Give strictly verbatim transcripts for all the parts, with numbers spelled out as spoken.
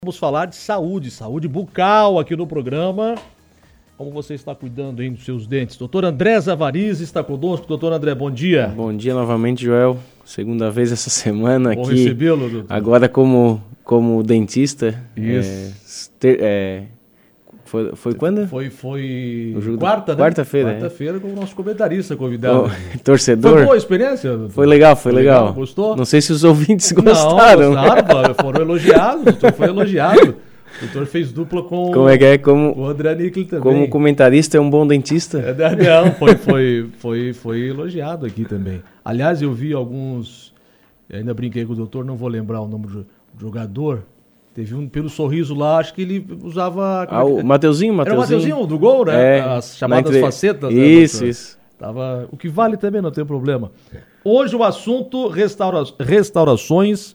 Vamos falar de saúde, saúde bucal aqui no programa. Como você está cuidando aí dos seus dentes? Doutor André Zavariz está conosco. Doutor André, bom dia. Bom dia novamente, Joel. Segunda vez essa semana Bom aqui. recebê-lo, doutor. Agora como, como dentista. Isso. É, ter, é, foi, foi quando? Foi, foi O jogo quarta, do... né? Quarta-feira. Quarta-feira com o nosso comentarista convidado. Oh, torcedor. Foi boa a experiência, doutor? Foi legal, foi, foi legal. legal. Gostou? Não sei se os ouvintes gostaram. Não, gostaram, foram elogiados. O doutor foi elogiado. O doutor fez dupla com, como é que é? como, com o André Nickel também. Como comentarista é um bom dentista? É, não, foi, foi, foi, foi elogiado aqui também. Aliás, eu vi alguns, ainda brinquei com o doutor, não vou lembrar o nome do jogador. Teve um pelo sorriso lá, acho que ele usava... Ah, o Mateuzinho, Mateuzinho. Era o Mateuzinho do gol, né? É, As chamadas entre... facetas. Isso, né, isso. Tava... O que vale também, não tem problema. Hoje o assunto, restaura... restaurações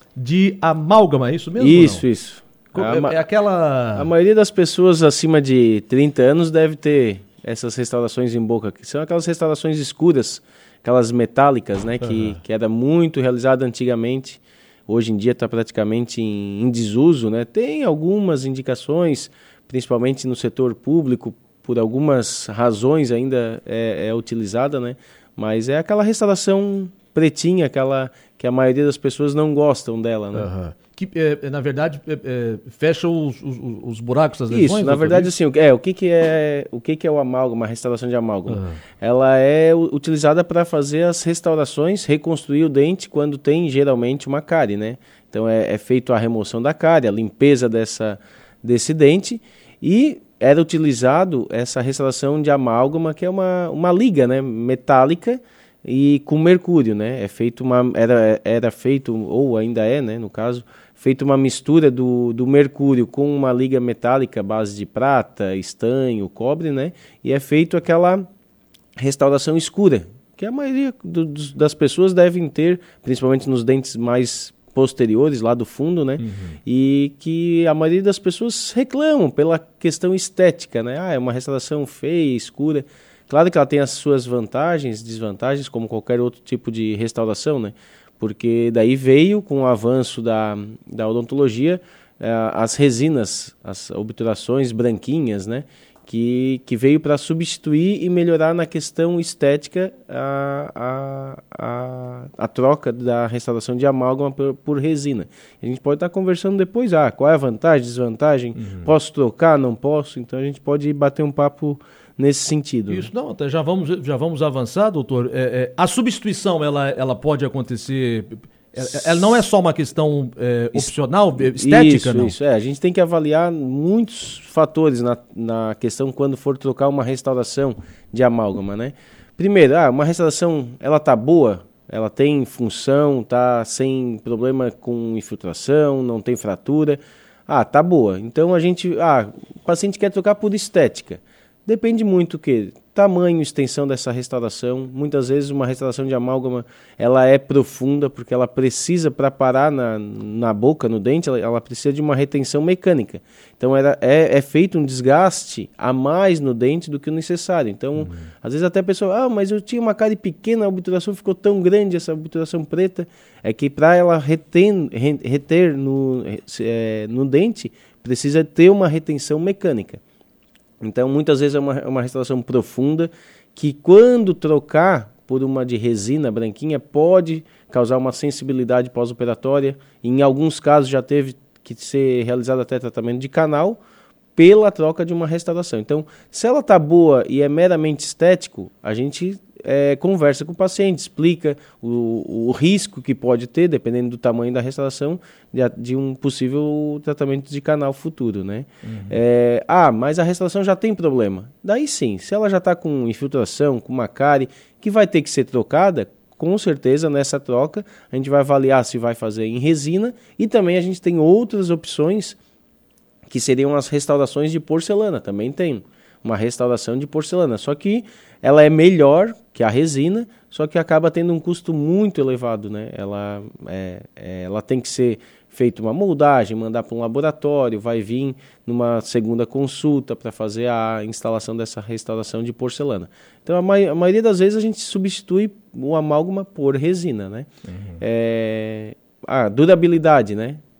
de amálgama, é isso mesmo? Isso, isso. É, ma... é aquela... A maioria das pessoas acima de trinta anos deve ter essas restaurações em boca, que são aquelas restaurações escuras, aquelas metálicas, né? Que, uhum. que era muito realizada antigamente. Hoje em dia está praticamente em, em desuso, né? Tem algumas indicações, principalmente no setor público, por algumas razões ainda é, é utilizada, né? Mas é aquela restauração pretinha, aquela que a maioria das pessoas não gostam dela, né? Uhum. Que, é, na verdade, é, é, fecha os, os, os buracos das lesões? Isso, na verdade, assim, é, o, que, que, é, o que, que é o amálgama, a restauração de amálgama? Uhum. Ela é utilizada para fazer as restaurações, reconstruir o dente quando tem, geralmente, uma cárie, né? Então, é, é feito a remoção da cárie, a limpeza dessa, desse dente e era utilizado essa restauração de amálgama, que é uma, uma liga, né, metálica, e com mercúrio, né? É feito uma, era, era feito, ou ainda é, né, no caso, feito uma mistura do, do mercúrio com uma liga metálica à base de prata, estanho, cobre, né? E é feito aquela restauração escura, que a maioria do, dos, das pessoas devem ter, principalmente nos dentes mais posteriores, lá do fundo, né? Uhum. E que a maioria das pessoas reclamam pela questão estética, né? Ah, é uma restauração feia, escura. Claro que ela tem as suas vantagens, desvantagens, como qualquer outro tipo de restauração, né? Porque daí veio, com o avanço da, da odontologia, eh, as resinas, as obturações branquinhas, né? Que, que veio para substituir e melhorar na questão estética a, a, a, a troca da restauração de amálgama por, por resina. A gente pode estar conversando depois, ah, qual é a vantagem, desvantagem, uhum. Posso trocar, não posso? Então a gente pode bater um papo nesse sentido. Isso, não, até já vamos, já vamos avançar, doutor. É, é, a substituição, ela, ela pode acontecer... Ela não é só uma questão é, opcional, estética, isso, não? Isso, é. A gente tem que avaliar muitos fatores na, na questão quando for trocar uma restauração de amálgama, né? Primeiro, ah, uma restauração, ela tá boa, ela tem função, tá sem problema com infiltração, não tem fratura. Ah, tá boa. Então a gente, ah, o paciente quer trocar por estética. Depende muito do que tamanho, extensão dessa restauração. Muitas vezes uma restauração de amálgama ela é profunda porque ela precisa, para parar na, na boca, no dente, ela, ela precisa de uma retenção mecânica. Então era, é, é feito um desgaste a mais no dente do que o necessário. Então, uhum. às vezes até a pessoa, ah, mas eu tinha uma cárie pequena, a obturação ficou tão grande, essa obturação preta, é que para ela reter, reter no, é, no dente, precisa ter uma retenção mecânica. Então, muitas vezes é uma, uma restauração profunda que, quando trocar por uma de resina branquinha, pode causar uma sensibilidade pós-operatória. Em alguns casos já teve que ser realizado até tratamento de canal pela troca de uma restauração. Então, se ela está boa e é meramente estético, a gente é, conversa com o paciente, explica o, o risco que pode ter, dependendo do tamanho da restauração, de, de um possível tratamento de canal futuro, né? Uhum. É, ah, mas a restauração já tem problema. Daí sim, se ela já está com infiltração, com uma cárie, que vai ter que ser trocada, com certeza nessa troca a gente vai avaliar se vai fazer em resina e também a gente tem outras opções que seriam as restaurações de porcelana, também tem uma restauração de porcelana, só que ela é melhor que a resina, só que acaba tendo um custo muito elevado, né? Ela, é, é, ela tem que ser feita uma moldagem, mandar para um laboratório, vai vir numa segunda consulta para fazer a instalação dessa restauração de porcelana. Então, a, ma- a maioria das vezes a gente substitui o amálgama por resina, né? Uhum. É, a durabilidade, né?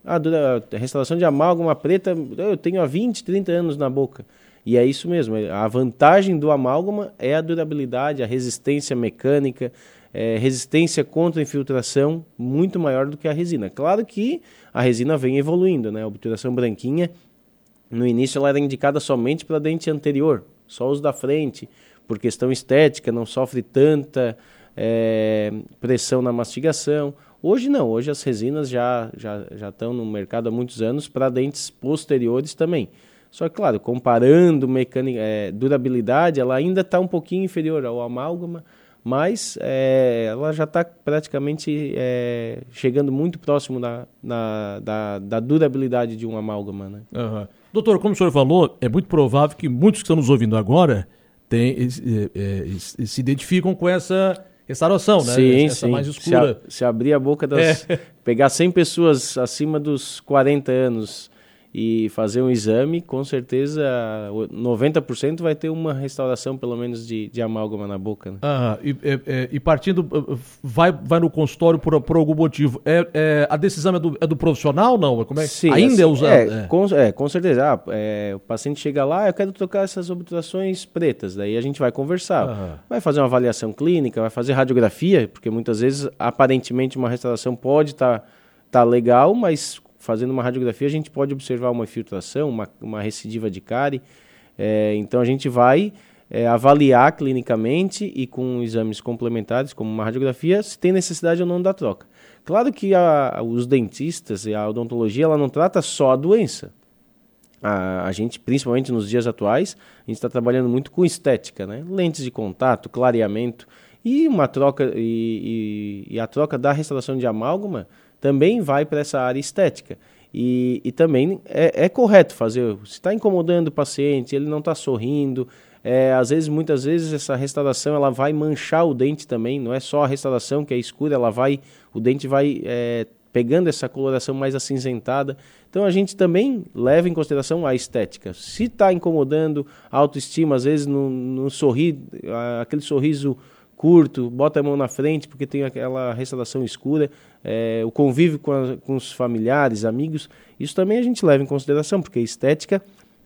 Ah, dura, a restauração de amálgama preta, eu tenho há vinte, trinta anos na boca. E é isso mesmo, a vantagem do amálgama é a durabilidade, a resistência mecânica, é, resistência contra infiltração muito maior do que a resina. Claro que a resina vem evoluindo, né? A obturação branquinha, no início ela era indicada somente para dente anterior, só os da frente, por questão estética, não sofre tanta é, pressão na mastigação. Hoje não, hoje as resinas já, já, já estão no mercado há muitos anos para dentes posteriores também. Só que, claro, comparando mecânica, é, durabilidade, ela ainda está um pouquinho inferior ao amálgama, mas é, ela já está praticamente é, chegando muito próximo na, na, da, da durabilidade de um amálgama, né? Uhum. Doutor, como o senhor falou, é muito provável que muitos que estão nos ouvindo agora tem, é, é, se identificam com essa restauração, né? Sim, essa sim. mais escura. Se, a, se abrir a boca das... É. Pegar cem pessoas acima dos quarenta anos e fazer um exame, com certeza noventa por cento vai ter uma restauração, pelo menos, de, de amálgama na boca. Né? Ah, e, é, e partindo, vai, vai no consultório por, por algum motivo. É, é, a decisão é do, é do profissional, não? Como é? Sim, ainda assim, é usado? É, é. Com, é, com certeza. Ah, é, o paciente chega lá, eu quero trocar essas obturações pretas. Daí a gente vai conversar. Ah. Vai fazer uma avaliação clínica, vai fazer radiografia, porque muitas vezes, aparentemente, uma restauração pode estar tá, tá legal, mas... Fazendo uma radiografia, a gente pode observar uma infiltração, uma, uma recidiva de cárie. É, então, a gente vai é, avaliar clinicamente e com exames complementares, como uma radiografia, se tem necessidade ou não da troca. Claro que a, os dentistas e a odontologia, ela não trata só a doença. A, a gente, principalmente nos dias atuais, a gente está trabalhando muito com estética, né? Lentes de contato, clareamento e, uma troca, e, e, e a troca da restauração de amálgama também vai para essa área estética. E, e também é, é correto fazer, se está incomodando o paciente, ele não está sorrindo, é, às vezes, muitas vezes, essa restauração ela vai manchar o dente também, não é só a restauração que é escura, ela vai, o dente vai é, pegando essa coloração mais acinzentada. Então, a gente também leva em consideração a estética. Se está incomodando a autoestima, às vezes, no, no sorrir, aquele sorriso curto, bota a mão na frente porque tem aquela restauração escura, é, o convívio com, a, com os familiares, amigos, isso também a gente leva em consideração, porque a estética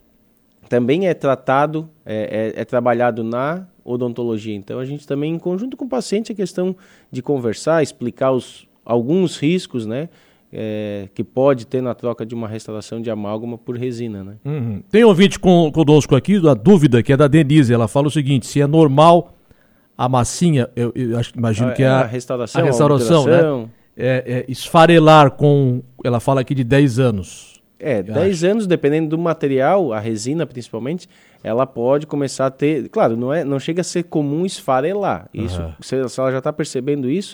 também é tratado, é, é, é trabalhado na odontologia. Então a gente também, em conjunto com o paciente, a questão de conversar, explicar os, alguns riscos, né, é, que pode ter na troca de uma restauração de amálgama por resina. Né? Uhum. Tem um ouvinte com, conosco aqui, a dúvida, que é da Denise, ela fala o seguinte, se é normal... A massinha, eu, eu acho, imagino a, que é a, a restauração, a restauração, né? É, é, esfarelar com, ela fala aqui de dez anos. É, dez anos, dependendo do material, a resina principalmente, ela pode começar a ter... Claro, não, é, não chega a ser comum esfarelar. Isso, uhum. se, se ela já está percebendo isso,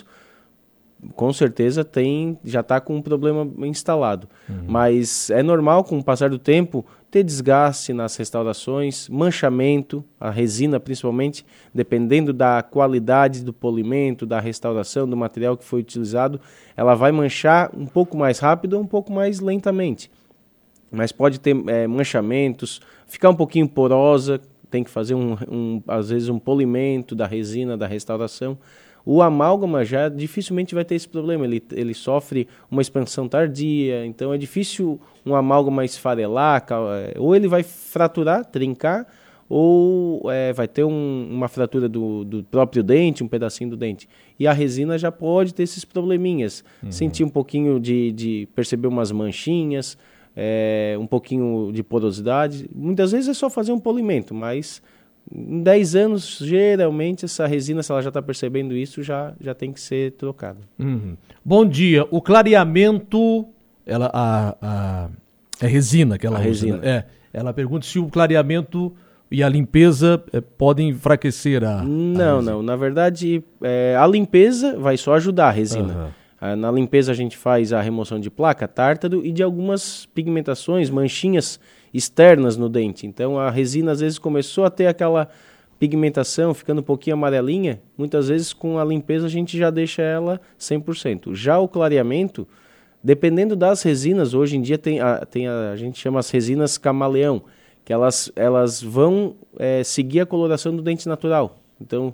com certeza tem, já está com um problema instalado. Uhum. Mas é normal, com o passar do tempo, ter desgaste nas restaurações, manchamento, a resina principalmente, dependendo da qualidade do polimento, da restauração, do material que foi utilizado, ela vai manchar um pouco mais rápido ou um pouco mais lentamente. Mas pode ter é, manchamentos, ficar um pouquinho porosa, tem que fazer, um, um, às vezes, um polimento da resina, da restauração. O amálgama já dificilmente vai ter esse problema, ele, ele sofre uma expansão tardia, então é difícil um amálgama esfarelar, ou ele vai fraturar, trincar, ou é, vai ter um, uma fratura do, do próprio dente, um pedacinho do dente. E a resina já pode ter esses probleminhas, uhum. sentir um pouquinho de, de perceber umas manchinhas, é, um pouquinho de porosidade. Muitas vezes é só fazer um polimento, mas... Em dez anos, geralmente, essa resina, se ela já está percebendo isso, já, já tem que ser trocada. Uhum. Bom dia. O clareamento, ela, a, a, é resina que ela a usa, resina. Né? É, ela pergunta se o clareamento e a limpeza é, podem enfraquecer a Não, a não. Na verdade, é, a limpeza vai só ajudar a resina. Uhum. Na limpeza, a gente faz a remoção de placa, tártaro e de algumas pigmentações, manchinhas externas no dente. Então a resina às vezes começou a ter aquela pigmentação, ficando um pouquinho amarelinha. Muitas vezes com a limpeza a gente já deixa ela cem por cento. Já o clareamento, dependendo das resinas, hoje em dia tem a, tem a, a gente chama as resinas camaleão, que elas, elas vão é, seguir a coloração do dente natural. Então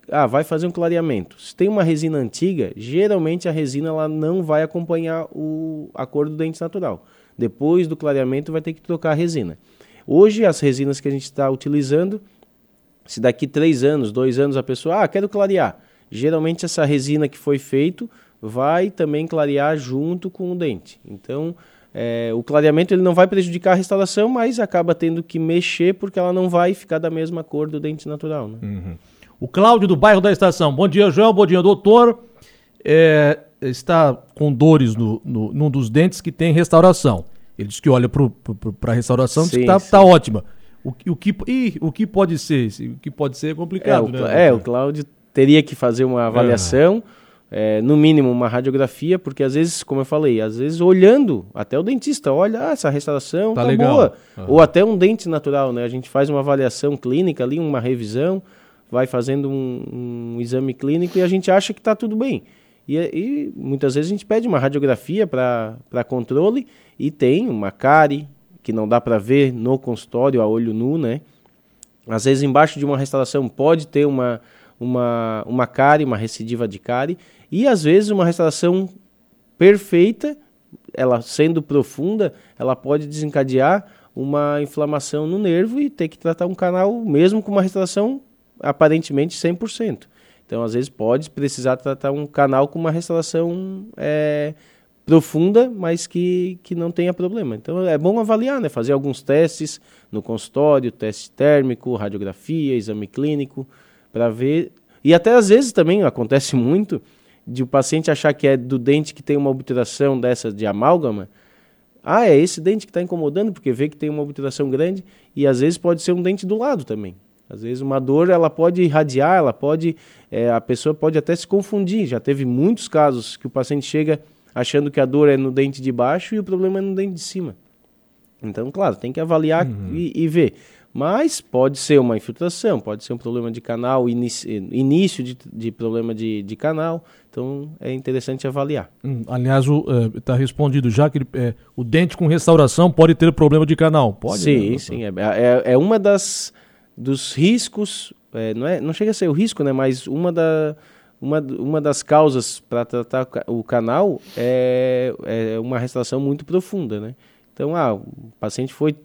ah, vai fazer um clareamento. Se tem uma resina antiga, geralmente a resina ela não vai acompanhar o, a cor do dente natural. Depois do clareamento vai ter que trocar a resina. Hoje as resinas que a gente está utilizando, se daqui três anos, dois anos a pessoa, ah, quero clarear. Geralmente essa resina que foi feito vai também clarear junto com o dente. Então, é, o clareamento ele não vai prejudicar a restauração, mas acaba tendo que mexer porque ela não vai ficar da mesma cor do dente natural. Né? Uhum. O Cláudio do bairro da Estação. Bom dia, João. Bom dia, doutor. É, está com dores no, no, num dos dentes que tem restauração. Ele diz que olha para a restauração e diz que está tá ótima. O, o, que, ih, o que pode ser? O que pode ser é complicado, é, o, né? É, o Cláudio teria que fazer uma avaliação, é. É, no mínimo uma radiografia, porque às vezes, como eu falei, às vezes olhando, até o dentista olha, ah, essa restauração tá, tá boa. Uhum. Ou até um dente natural, né? A gente faz uma avaliação clínica ali, uma revisão, vai fazendo um, um exame clínico e a gente acha que está tudo bem. E, e muitas vezes a gente pede uma radiografia para controle e tem uma cárie que não dá para ver no consultório a olho nu, né? Às vezes embaixo de uma restauração pode ter uma, uma, uma cárie, uma recidiva de cárie, e às vezes uma restauração perfeita, ela sendo profunda, ela pode desencadear uma inflamação no nervo e ter que tratar um canal mesmo com uma restauração aparentemente cem por cento. Então, às vezes, pode precisar tratar um canal com uma restauração é, profunda, mas que, que não tenha problema. Então, é bom avaliar, né? Fazer alguns testes no consultório, teste térmico, radiografia, exame clínico, para ver. E até, às vezes, também acontece muito de o paciente achar que é do dente que tem uma obturação dessa de amálgama. Ah, é esse dente que está incomodando, porque vê que tem uma obturação grande, e às vezes pode ser um dente do lado também. Às vezes uma dor ela pode irradiar, ela pode, é, a pessoa pode até se confundir. Já teve muitos casos que o paciente chega achando que a dor é no dente de baixo e o problema é no dente de cima. Então, claro, tem que avaliar uhum. e, e ver. Mas pode ser uma infiltração, pode ser um problema de canal, inici, início de, de problema de, de canal. Então, é interessante avaliar. Hum, aliás, está uh, respondido já que ele, é, o dente com restauração pode ter problema de canal. Pode? Sim, né? sim. É, é, é uma das... dos riscos, é, não, é, não chega a ser o risco, né, mas uma, da, uma, uma das causas para tratar o canal é, é uma restauração muito profunda, né? Então, ah, o paciente foi,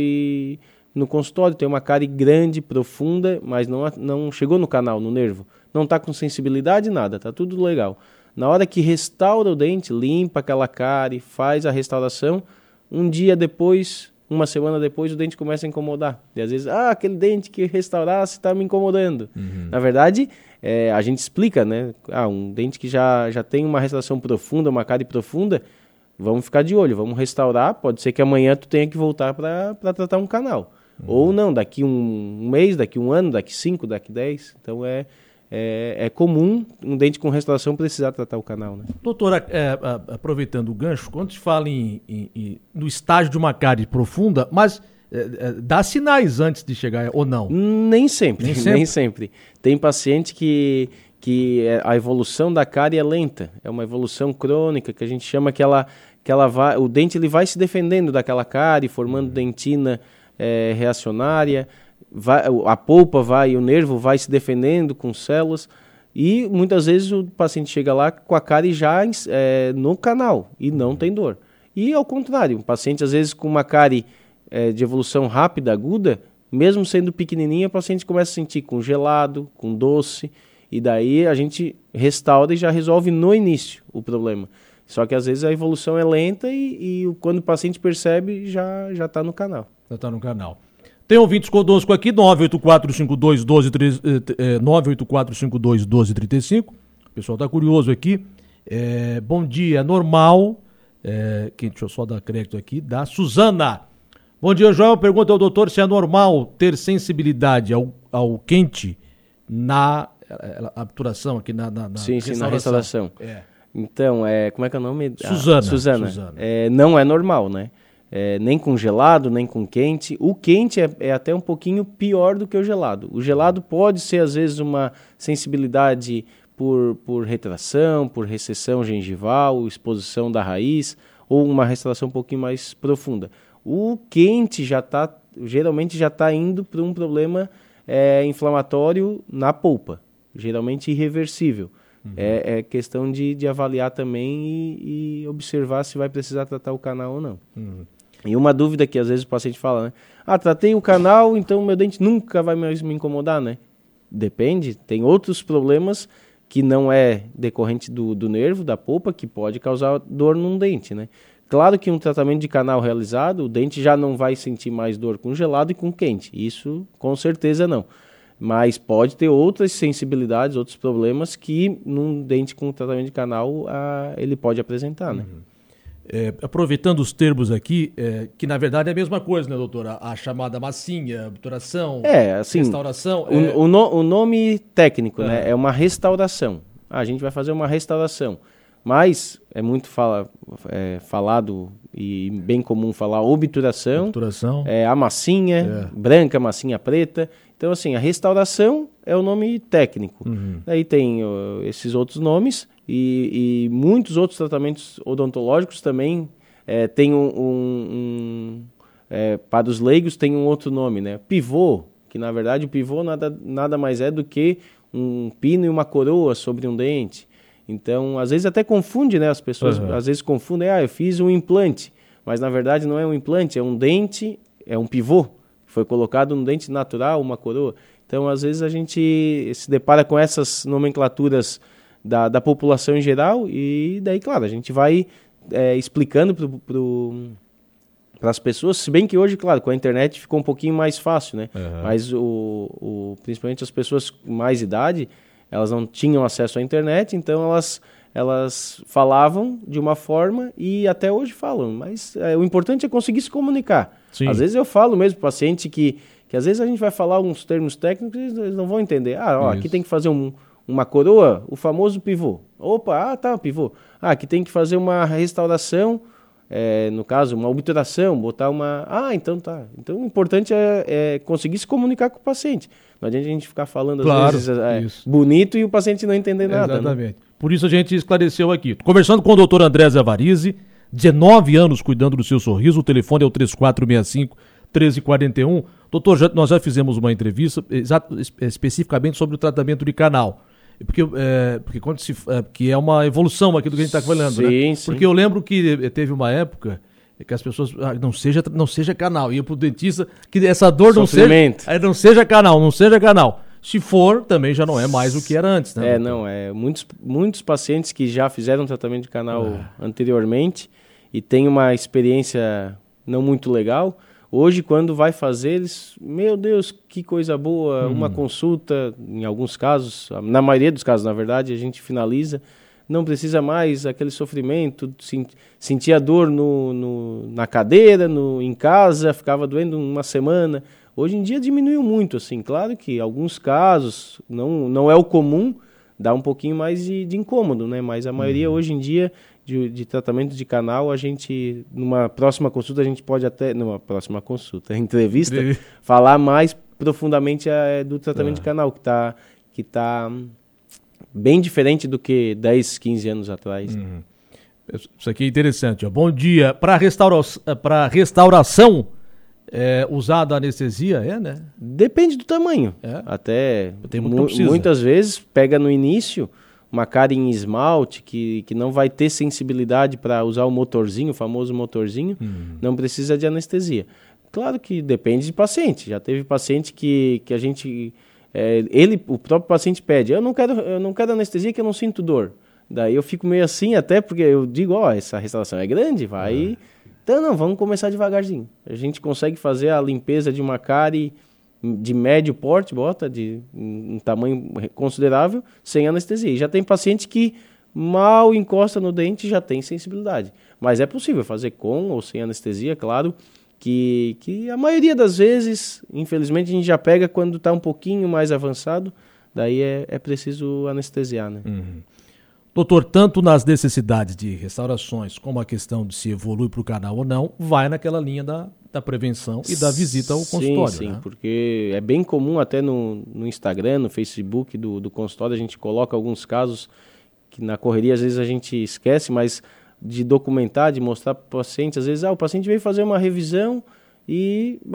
foi no consultório, tem uma cárie grande, profunda, mas não, não chegou no canal, no nervo. Não está com sensibilidade, nada, está tudo legal. Na hora que restaura o dente, limpa aquela cárie, faz a restauração, um dia depois... Uma semana depois o dente começa a incomodar. E às vezes, ah, aquele dente que restaurasse está me incomodando. Uhum. Na verdade, é, a gente explica, né? Ah, um dente que já, já tem uma restauração profunda, uma cárie profunda, vamos ficar de olho, vamos restaurar. Pode ser que amanhã tu tenha que voltar para tratar um canal. Uhum. Ou não, daqui um, um mês, daqui um ano, daqui cinco, daqui dez. Então é... É, é comum um dente com restauração precisar tratar o canal, né? Doutora, é, aproveitando o gancho, quando se fala em, em, em, no estágio de uma cárie profunda, mas é, é, dá sinais antes de chegar, ou não? Nem sempre, nem sempre. Nem sempre. Tem paciente que, que a evolução da cárie é lenta, é uma evolução crônica, que a gente chama que ela, que ela vai, o dente ele vai se defendendo daquela cárie, formando dentina é, reacionária. Vai, a polpa vai, o nervo vai se defendendo com células e muitas vezes o paciente chega lá com a cárie já é, no canal e não tem dor. E ao contrário, um paciente às vezes com uma cárie é, de evolução rápida, aguda, mesmo sendo pequenininha, o paciente começa a sentir congelado, com doce, e daí a gente restaura e já resolve no início o problema. Só que às vezes a evolução é lenta e, e quando o paciente percebe, já já está no canal. Já está no canal. Tem ouvintes conosco aqui, nove oito quatro cinco dois um dois três cinco. O pessoal está curioso aqui. É, bom dia, normal. É, que, deixa eu só dar crédito aqui, da Suzana. Bom dia, Joel. Pergunta ao doutor se é normal ter sensibilidade ao, ao quente na obturação, aqui na, na, na sim, restauração. Sim, na restauração. É. Então, é, como é que é o nome? Suzana. Ah, Suzana. Suzana. É, não é normal, né? É, nem com gelado, nem com quente. O quente é, é até um pouquinho pior do que o gelado. O gelado pode ser, às vezes, uma sensibilidade por, por retração, por recessão gengival, exposição da raiz, ou uma restauração um pouquinho mais profunda. O quente já tá, geralmente já está indo para um problema é, inflamatório na polpa. geralmente irreversível. Uhum. É, é questão de, de avaliar também e, e observar se vai precisar tratar o canal ou não. Uhum. E uma dúvida que às vezes o paciente fala, né? Ah, tratei o canal, então meu dente nunca vai mais me incomodar, né? Depende, tem outros problemas que não é decorrente do, do nervo, da polpa, que pode causar dor num dente, né? Claro que um tratamento de canal realizado, o dente já não vai sentir mais dor com gelado e com quente. Isso, com certeza, não. Mas pode ter outras sensibilidades, outros problemas que num dente com tratamento de canal ah, ele pode apresentar, né? Uhum. É, aproveitando os termos aqui, é, que na verdade é a mesma coisa, né, doutora? A, a chamada massinha, obturação, é, assim, restauração. O, é... o, no, o nome técnico, é. né, é uma restauração. Ah, a gente vai fazer uma restauração. Mas é muito fala, é, falado e bem comum falar obturação, obturação. É, a massinha, é. branca, massinha preta. Então, assim, a restauração é o nome técnico. Uhum. Daí tem uh, esses outros nomes e, e muitos outros tratamentos odontológicos também é, tem um... um, um é, para os leigos tem um outro nome, né? Pivô, que na verdade o pivô nada, nada mais é do que um pino e uma coroa sobre um dente. Então, às vezes até confunde, né? As pessoas uhum. às vezes confundem, ah, eu fiz um implante. Mas na verdade não é um implante, é um dente, é um pivô. Foi colocado um dente natural, uma coroa. Então, às vezes a gente se depara com essas nomenclaturas da, da população em geral e daí, claro, a gente vai é, explicando para as pessoas, se bem que hoje, claro, com a internet ficou um pouquinho mais fácil, né? Uhum. Mas o, o, principalmente as pessoas com mais idade, elas não tinham acesso à internet, então elas, elas falavam de uma forma e até hoje falam, mas é, o importante é conseguir se comunicar. Sim. Às vezes eu falo mesmo para o paciente que, que às vezes a gente vai falar alguns termos técnicos e eles não vão entender. Ah, ó, aqui tem que fazer um, uma coroa, o famoso pivô. Opa, ah, tá, pivô. Ah, aqui tem que fazer uma restauração, é, no caso, uma obturação, botar uma... Ah, então tá. Então o importante é, é conseguir se comunicar com o paciente. Não adianta a gente ficar falando, às claro, vezes, é, bonito e o paciente não entender nada. Exatamente. Né? Por isso a gente esclareceu aqui. Conversando com o doutor André Zavarizi, dezenove anos cuidando do seu sorriso, o telefone é o três quatro seis cinco, um três quatro um. Doutor, já, nós já fizemos uma entrevista exato, especificamente sobre o tratamento de canal. Porque, é, porque quando se, é, que é uma evolução aqui do que a gente está falando, sim, né? Sim. Porque eu lembro que teve uma época que as pessoas, ah, não seja, não seja canal, ia pro dentista, que essa dor não seja, não seja canal, não seja canal. Se for, também já não é mais o que era antes, né? É, doutor? Não, é muitos, muitos pacientes que já fizeram tratamento de canal ah. anteriormente e têm uma experiência não muito legal, hoje quando vai fazer, eles, meu Deus, que coisa boa, hum. uma consulta, em alguns casos, na maioria dos casos, na verdade, a gente finaliza, não precisa mais aquele sofrimento, sentia dor no, no, na cadeira, no, em casa, ficava doendo uma semana. Hoje em dia diminuiu muito, assim, claro que em alguns casos, não, não é o comum, dá um pouquinho mais de, de incômodo, né? Mas a maioria uhum. hoje em dia de, de tratamento de canal, a gente, numa próxima consulta, a gente pode até, numa próxima consulta, entrevista, Entrevista. falar mais profundamente a, do tratamento ah. de canal, que está que tá bem diferente do que dez, quinze anos atrás. Uhum. Isso aqui é interessante. Ó. Bom dia. Para restaura... restauração, é, usada a anestesia, é, né? Depende do tamanho. É. Até Tem mu- muitas vezes pega no início uma cárie em esmalte que, que não vai ter sensibilidade para usar o motorzinho, o famoso motorzinho, uhum. não precisa de anestesia. Claro que depende de paciente. Já teve paciente que, que a gente... É, ele, o próprio paciente pede, eu não quero, eu não quero anestesia que eu não sinto dor. Daí eu fico meio assim até porque eu digo, ó, oh, essa restauração é grande, vai... Uhum. Então, não, vamos começar devagarzinho. A gente consegue fazer a limpeza de uma cárie de médio porte, bota, de um tamanho considerável, sem anestesia. E já tem paciente que mal encosta no dente e já tem sensibilidade. Mas é possível fazer com ou sem anestesia, claro, que, que a maioria das vezes, infelizmente, a gente já pega quando está um pouquinho mais avançado, daí é, é preciso anestesiar, né? Uhum. Doutor, tanto nas necessidades de restaurações como a questão de se evolui para o canal ou não, vai naquela linha da, da prevenção e da visita ao consultório. Sim, sim, né? Porque é bem comum até no, no Instagram, no Facebook do, do consultório, a gente coloca alguns casos que na correria às vezes a gente esquece, mas de documentar, de mostrar para o paciente, às vezes ah, o paciente veio fazer uma revisão e bah,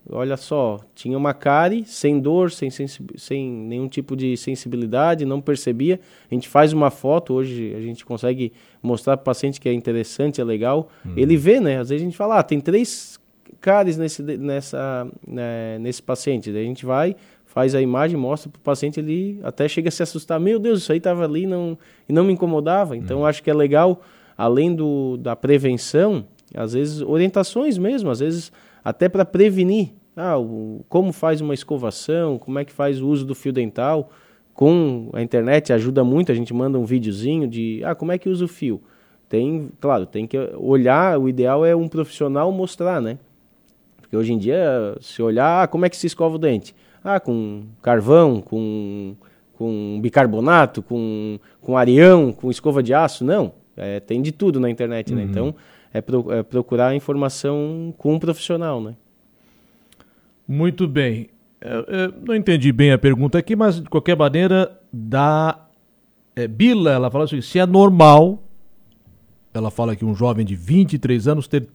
olha só, tinha uma cárie, sem dor, sem, sensi- sem nenhum tipo de sensibilidade, não percebia. A gente faz uma foto, hoje a gente consegue mostrar para o paciente que é interessante, é legal. Uhum. Ele vê, né? Às vezes a gente fala, ah, tem três cáries nesse, nessa, né, nesse paciente. Daí a gente vai, faz a imagem, mostra para o paciente, ele até chega a se assustar. Meu Deus, isso aí estava ali não, e não me incomodava. Então, uhum. acho que é legal, além do, da prevenção, às vezes orientações mesmo, às vezes até para prevenir. Ah, o, como faz uma escovação, como é que faz o uso do fio dental. Com a internet ajuda muito, a gente manda um videozinho de ah, como é que usa o fio. Tem, claro, tem que olhar, o ideal é um profissional mostrar, né? Porque hoje em dia, se olhar, ah, como é que se escova o dente? Ah, com carvão, com, com bicarbonato, com, com arião, com escova de aço. Não, é, tem de tudo na internet, uhum. né? Então, é, pro, é procurar informação com um profissional, né? Muito bem. Eu, eu não entendi bem a pergunta aqui, mas de qualquer maneira, da é, Bila, ela fala assim, se é normal, ela fala que um jovem de vinte e três anos ter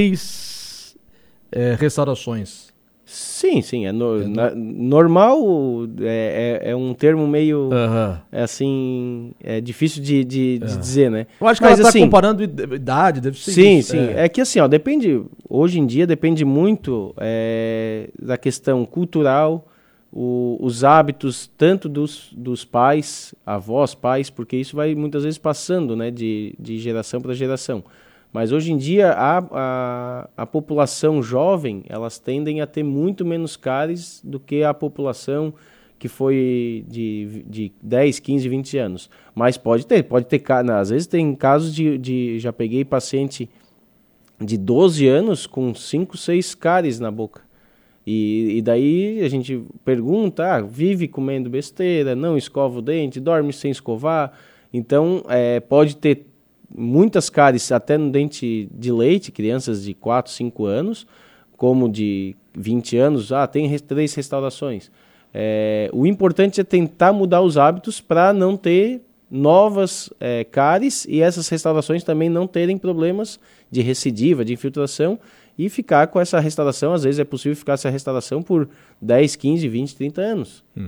três é, restaurações. Sim, sim, é, no, é na, normal, é, é, é um termo meio, uh-huh. é assim, é difícil de, de, de uh-huh. dizer, né? Eu acho que Mas, ela está assim, comparando idade, deve ser Sim, isso. sim, é. é que assim, ó, depende, hoje em dia depende muito é, da questão cultural, o, os hábitos tanto dos, dos pais, avós, pais, porque isso vai muitas vezes passando, né, de, de geração para geração. Mas hoje em dia a, a, a população jovem, elas tendem a ter muito menos cáries do que a população que foi de, de dez, quinze, vinte anos. Mas pode ter, pode ter, às vezes tem casos de, de já peguei paciente de doze anos com cinco, seis cáries na boca. E, e daí a gente pergunta, ah, vive comendo besteira, não escova o dente, dorme sem escovar. Então é, pode ter muitas cáries até no dente de leite, crianças de quatro, cinco anos, como de vinte anos, ah, tem três restaurações. É, o importante é tentar mudar os hábitos para não ter novas é, cáries e essas restaurações também não terem problemas de recidiva, de infiltração e ficar com essa restauração, às vezes é possível ficar essa restauração por dez, quinze, vinte, trinta anos. Uhum.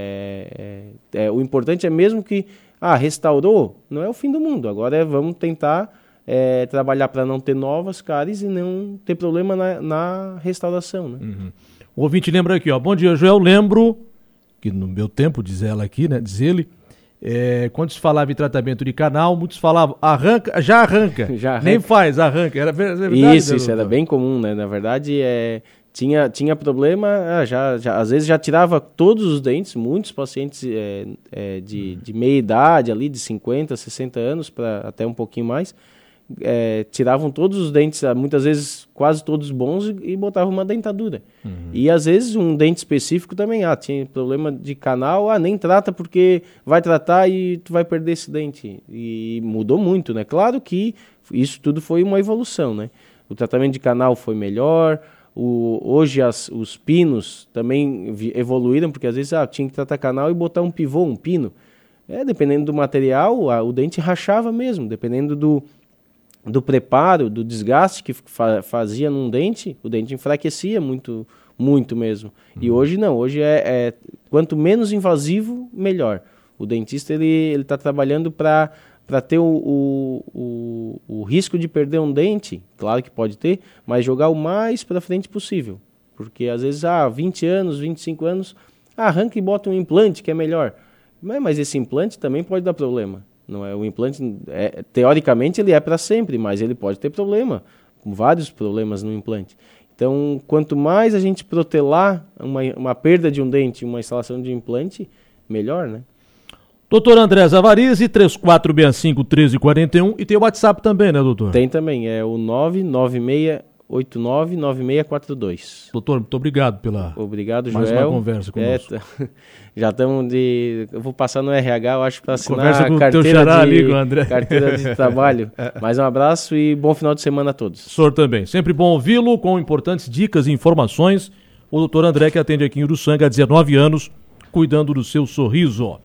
É, é, é, o importante é mesmo que Ah, restaurou, não é o fim do mundo. Agora é, vamos tentar é, trabalhar para não ter novas cáries e não ter problema na, na restauração. Né? Uhum. O ouvinte lembra aqui, ó. Bom dia, Joel. Lembro que no meu tempo, diz ela aqui, né? Diz ele, é, quando se falava em tratamento de canal, muitos falavam, arranca, já arranca. já arranca. Nem faz, arranca. Era verdade. Isso, né, isso era bem comum, né? Na verdade, é... Tinha, tinha problema, ah, já, já, às vezes já tirava todos os dentes, muitos pacientes é, é, de, de meia idade, ali de cinquenta, sessenta anos, para até um pouquinho mais, é, tiravam todos os dentes, muitas vezes quase todos bons, e, e botavam uma dentadura. Uhum. E às vezes um dente específico também, ah, tinha problema de canal, ah, nem trata porque vai tratar e tu vai perder esse dente. E mudou muito, né? Claro que isso tudo foi uma evolução, né? O tratamento de canal foi melhor. O, hoje as, os pinos também vi, evoluíram, porque às vezes ah, tinha que tratar canal e botar um pivô, um pino. É, dependendo do material, a, o dente rachava mesmo. Dependendo do, do preparo, do desgaste que fa, fazia num dente, o dente enfraquecia muito, muito mesmo. Uhum. E hoje não, hoje é, é quanto menos invasivo, melhor. O dentista ele está trabalhando para... para ter o, o, o, o risco de perder um dente, claro que pode ter, mas jogar o mais para frente possível. Porque às vezes, ah, vinte anos, vinte e cinco anos, ah, arranca e bota um implante que é melhor. Mas, mas esse implante também pode dar problema. Não é? O implante, é, teoricamente, ele é para sempre, mas ele pode ter problema, com vários problemas no implante. Então, quanto mais a gente protelar uma, uma perda de um dente, uma instalação de implante, melhor, né? doutor André Zavarizi, três quatro seis cinco, um três quatro um, e tem o WhatsApp também, né, doutor? Tem também, é o nove nove seis oito nove nove seis quatro dois. Doutor, muito obrigado pela obrigado, mais Joel. uma conversa conosco. É, t... Já estamos de... Eu vou passar no R H, eu acho, para assinar conversa com a carteira, o teu xará de... ali, André. carteira de trabalho. Mais um abraço e bom final de semana a todos. O senhor também. Sempre bom ouvi-lo com importantes dicas e informações. O doutor André, que atende aqui em Uruçanga há dezenove anos, cuidando do seu sorriso.